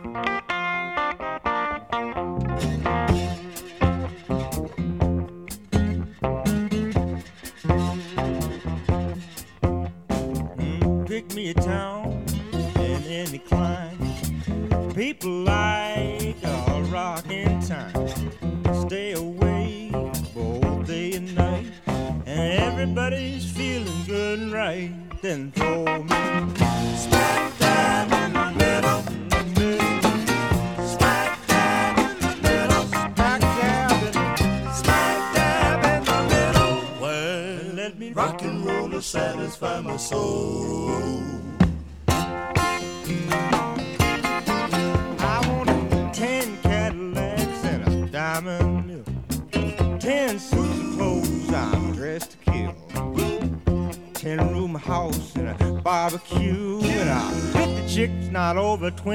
Pick me a town in any clime. People like a rockin' time. Stay awake both day and night, and everybody's feeling good and right. Then throw me smack dab in the middle, smack dab in the middle, smack dab in the middle. Well, let me rock and roll to satisfy my soul. I want 10 Cadillacs and a diamond mill, 10 suits of clothes I'm dressed to kill, 10-room house and a barbecue, and I'll hit the chicks not over 20.